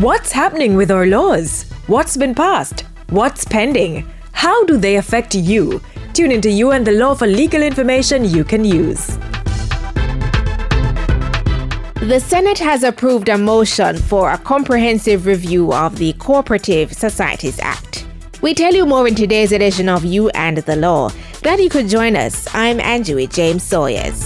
What's happening with our laws? What's been passed? What's pending? How do they affect you? Tune into You and the Law for legal information you can use. The Senate has approved a motion for a comprehensive review of the Cooperative Societies Act. We tell you more in today's edition of You and the Law. Glad you could join us. I'm Angie James Sawyers.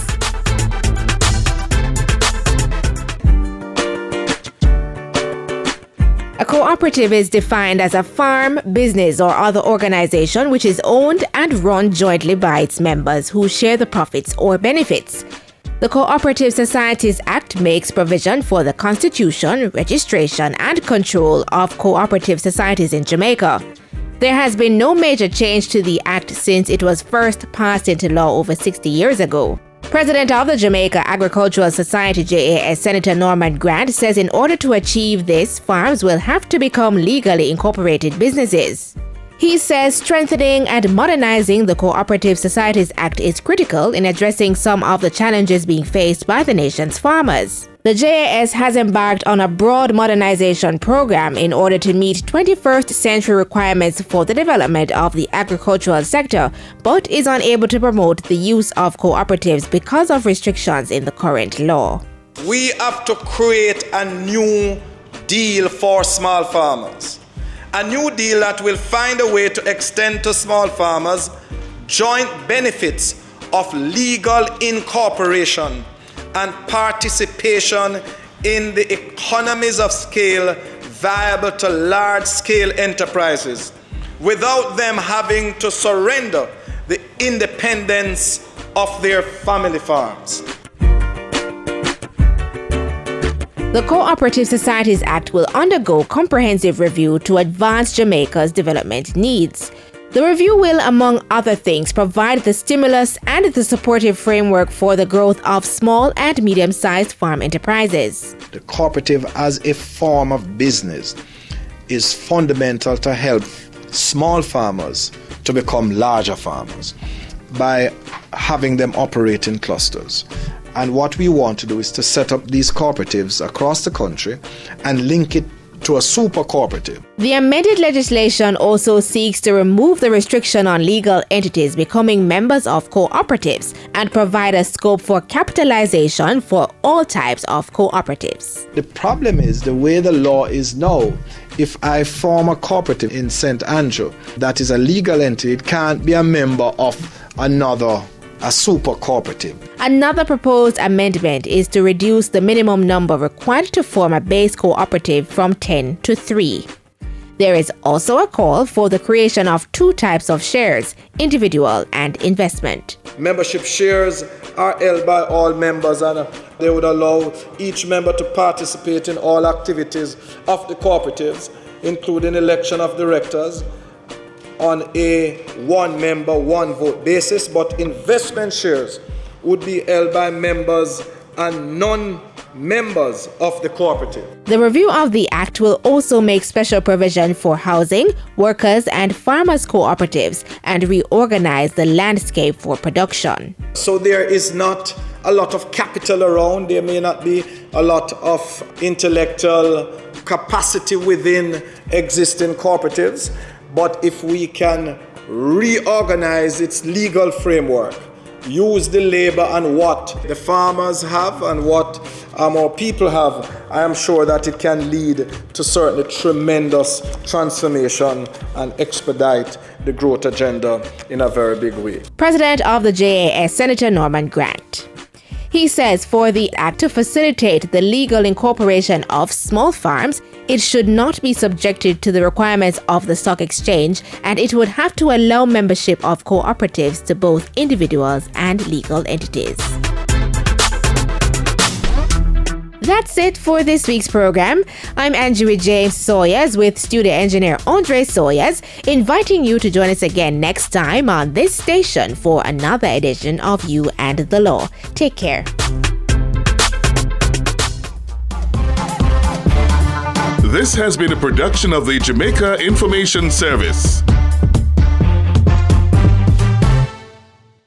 A cooperative is defined as a farm, business, or other organization which is owned and run jointly by its members who share the profits or benefits. The Cooperative Societies Act makes provision for the constitution, registration, and control of cooperative societies in Jamaica. There has been no major change to the Act since it was first passed into law over 60 years ago. President of the Jamaica Agricultural Society JAS, Senator Norman Grant, says in order to achieve this, farms will have to become legally incorporated businesses. He says strengthening and modernizing the Cooperative Societies Act is critical in addressing some of the challenges being faced by the nation's farmers. The JAS has embarked on a broad modernization program in order to meet 21st century requirements for the development of the agricultural sector, but is unable to promote the use of cooperatives because of restrictions in the current law. We have to create a new deal for small farmers. A new deal that will find a way to extend to small farmers joint benefits of legal incorporation and participation in the economies of scale viable to large-scale enterprises without them having to surrender the independence of their family farms. The Cooperative Societies Act will undergo comprehensive review to advance Jamaica's development needs. The review will, among other things, provide the stimulus and the supportive framework for the growth of small and medium-sized farm enterprises. The cooperative as a form of business is fundamental to help small farmers to become larger farmers by having them operate in clusters. And what we want to do is to set up these cooperatives across the country and link it to a super cooperative. The amended legislation also seeks to remove the restriction on legal entities becoming members of cooperatives and provide a scope for capitalization for all types of cooperatives. The problem is the way the law is now. If I form a cooperative in St. Andrew that is a legal entity, it can't be a member of a super cooperative. Another proposed amendment is to reduce the minimum number required to form a base cooperative from 10 to 3. There is also a call for the creation of two types of shares, individual and investment. Membership shares are held by all members and they would allow each member to participate in all activities of the cooperatives, including election of directors, on a one member, one vote basis, but investment shares would be held by members and non-members of the cooperative. The review of the Act will also make special provision for housing, workers, and farmers' cooperatives and reorganize the landscape for production. So there is not a lot of capital around, there may not be a lot of intellectual capacity within existing cooperatives. But if we can reorganize its legal framework, use the labor and what the farmers have and what our people have, I am sure that it can lead to certainly tremendous transformation and expedite the growth agenda in a very big way. President of the JAS, Senator Norman Grant. He says for the Act to facilitate the legal incorporation of small farms, it should not be subjected to the requirements of the stock exchange, and it would have to allow membership of cooperatives to both individuals and legal entities. That's it for this week's program. I'm Angie James Sawyers with studio engineer Andre Sawyers, inviting you to join us again next time on this station for another edition of You and the Law. Take care. This has been a production of the Jamaica Information Service.